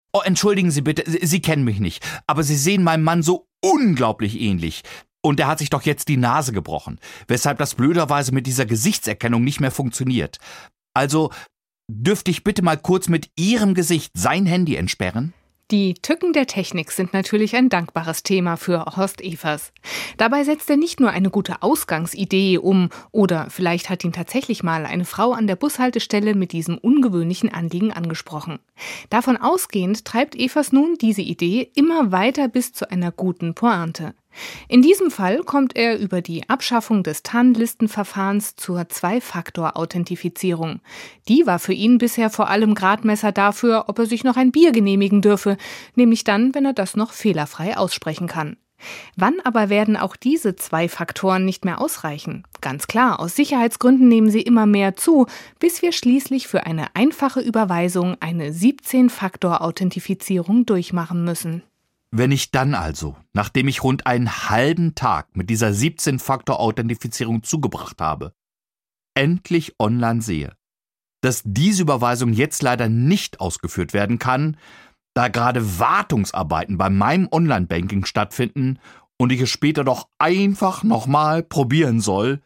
Oh, entschuldigen Sie bitte, Sie kennen mich nicht, aber Sie sehen meinem Mann so unglaublich ähnlich. Und er hat sich doch jetzt die Nase gebrochen, weshalb das blöderweise mit dieser Gesichtserkennung nicht mehr funktioniert. Also, dürfte ich bitte mal kurz mit Ihrem Gesicht sein Handy entsperren? Die Tücken der Technik sind natürlich ein dankbares Thema für Horst Evers. Dabei setzt er nicht nur eine gute Ausgangsidee um, oder vielleicht hat ihn tatsächlich mal eine Frau an der Bushaltestelle mit diesem ungewöhnlichen Anliegen angesprochen. Davon ausgehend treibt Evers nun diese Idee immer weiter bis zu einer guten Pointe. In diesem Fall kommt er über die Abschaffung des Tarnlistenverfahrens zur Zwei-Faktor-Authentifizierung. Die war für ihn bisher vor allem Gradmesser dafür, ob er sich noch ein Bier genehmigen dürfe, nämlich dann, wenn er das noch fehlerfrei aussprechen kann. Wann aber werden auch diese zwei Faktoren nicht mehr ausreichen? Ganz klar, aus Sicherheitsgründen nehmen sie immer mehr zu, bis wir schließlich für eine einfache Überweisung eine 17-Faktor-Authentifizierung durchmachen müssen. Wenn ich dann also, nachdem ich rund einen halben Tag mit dieser 17-Faktor-Authentifizierung zugebracht habe, endlich online sehe, dass diese Überweisung jetzt leider nicht ausgeführt werden kann, da gerade Wartungsarbeiten bei meinem Online-Banking stattfinden und ich es später doch einfach nochmal probieren soll,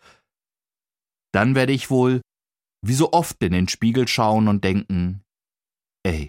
dann werde ich wohl wie so oft in den Spiegel schauen und denken, ey,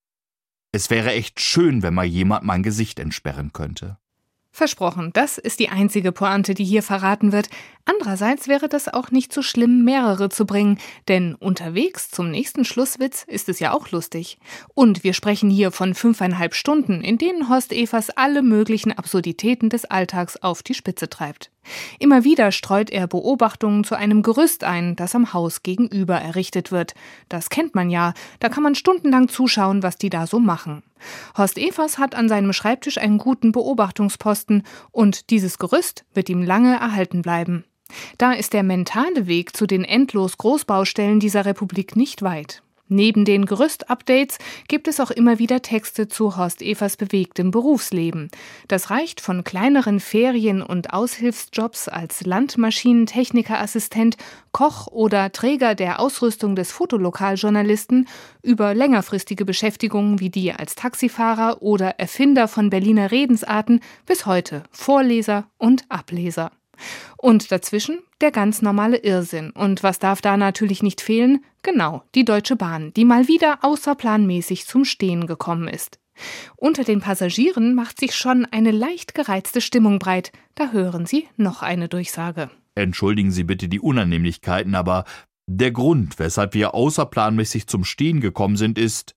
es wäre echt schön, wenn mal jemand mein Gesicht entsperren könnte. Versprochen, das ist die einzige Pointe, die hier verraten wird. Andererseits wäre das auch nicht so schlimm, mehrere zu bringen, denn unterwegs zum nächsten Schlusswitz ist es ja auch lustig. Und wir sprechen hier von 5,5 Stunden, in denen Horst Evers alle möglichen Absurditäten des Alltags auf die Spitze treibt. Immer wieder streut er Beobachtungen zu einem Gerüst ein, das am Haus gegenüber errichtet wird. Das kennt man ja, da kann man stundenlang zuschauen, was die da so machen. Horst Evers hat an seinem Schreibtisch einen guten Beobachtungsposten und dieses Gerüst wird ihm lange erhalten bleiben. Da ist der mentale Weg zu den endlos Großbaustellen dieser Republik nicht weit. Neben den Gerüstupdates gibt es auch immer wieder Texte zu Horst Evers bewegtem Berufsleben. Das reicht von kleineren Ferien- und Aushilfsjobs als Landmaschinentechnikerassistent, Koch oder Träger der Ausrüstung des Fotolokaljournalisten über längerfristige Beschäftigungen wie die als Taxifahrer oder Erfinder von Berliner Redensarten bis heute Vorleser und Ableser. Und dazwischen der ganz normale Irrsinn. Und was darf da natürlich nicht fehlen? Genau, die Deutsche Bahn, die mal wieder außerplanmäßig zum Stehen gekommen ist. Unter den Passagieren macht sich schon eine leicht gereizte Stimmung breit. Da hören Sie noch eine Durchsage. Entschuldigen Sie bitte die Unannehmlichkeiten, aber der Grund, weshalb wir außerplanmäßig zum Stehen gekommen sind, ist: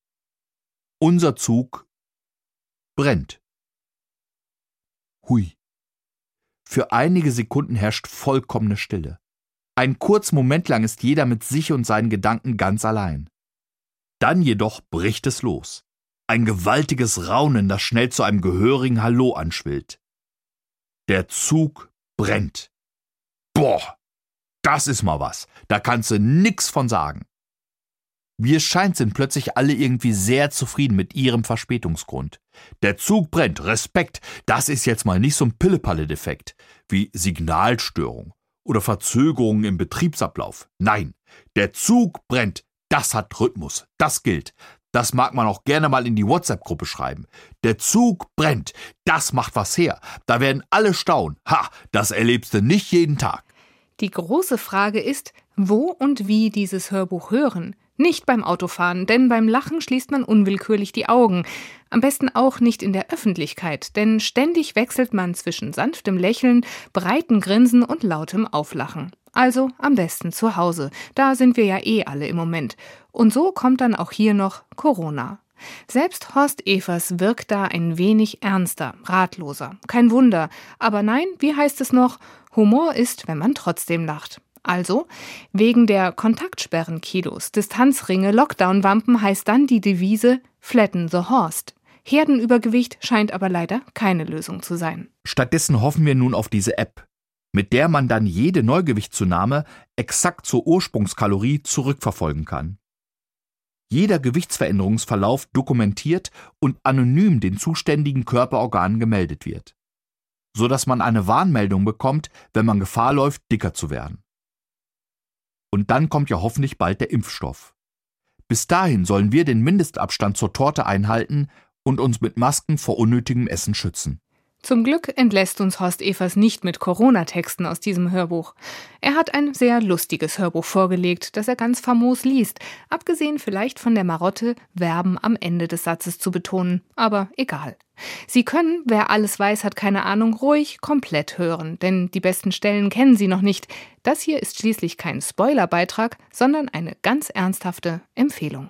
unser Zug brennt. Hui. Für einige Sekunden herrscht vollkommene Stille. Einen kurzen Moment lang ist jeder mit sich und seinen Gedanken ganz allein. Dann jedoch bricht es los. Ein gewaltiges Raunen, das schnell zu einem gehörigen Hallo anschwillt. Der Zug brennt. Boah, das ist mal was. Da kannst du nix von sagen. Wie es scheint, sind plötzlich alle irgendwie sehr zufrieden mit ihrem Verspätungsgrund. Der Zug brennt, Respekt, das ist jetzt mal nicht so ein Pille-Palle-Defekt wie Signalstörung oder Verzögerungen im Betriebsablauf. Nein, der Zug brennt, das hat Rhythmus, das gilt. Das mag man auch gerne mal in die WhatsApp-Gruppe schreiben. Der Zug brennt, das macht was her. Da werden alle staunen. Ha, das erlebst du nicht jeden Tag. Die große Frage ist, wo und wie dieses Hörbuch hören. Nicht beim Autofahren, denn beim Lachen schließt man unwillkürlich die Augen. Am besten auch nicht in der Öffentlichkeit, denn ständig wechselt man zwischen sanftem Lächeln, breitem Grinsen und lautem Auflachen. Also am besten zu Hause, da sind wir ja eh alle im Moment. Und so kommt dann auch hier noch Corona. Selbst Horst Evers wirkt da ein wenig ernster, ratloser. Kein Wunder. Aber nein, wie heißt es noch? Humor ist, wenn man trotzdem lacht. Also, wegen der Kontaktsperren-Kilos, Distanzringe, Lockdown-Wampen heißt dann die Devise Flatten the Horst. Herdenübergewicht scheint aber leider keine Lösung zu sein. Stattdessen hoffen wir nun auf diese App, mit der man dann jede Neugewichtszunahme exakt zur Ursprungskalorie zurückverfolgen kann. Jeder Gewichtsveränderungsverlauf dokumentiert und anonym den zuständigen Körperorganen gemeldet wird, sodass man eine Warnmeldung bekommt, wenn man Gefahr läuft, dicker zu werden. Und dann kommt ja hoffentlich bald der Impfstoff. Bis dahin sollen wir den Mindestabstand zur Torte einhalten und uns mit Masken vor unnötigem Essen schützen. Zum Glück entlässt uns Horst Evers nicht mit Corona-Texten aus diesem Hörbuch. Er hat ein sehr lustiges Hörbuch vorgelegt, das er ganz famos liest, abgesehen vielleicht von der Marotte, Verben am Ende des Satzes zu betonen, aber egal. Sie können, wer alles weiß, hat keine Ahnung, ruhig komplett hören, denn die besten Stellen kennen Sie noch nicht. Das hier ist schließlich kein Spoilerbeitrag, sondern eine ganz ernsthafte Empfehlung.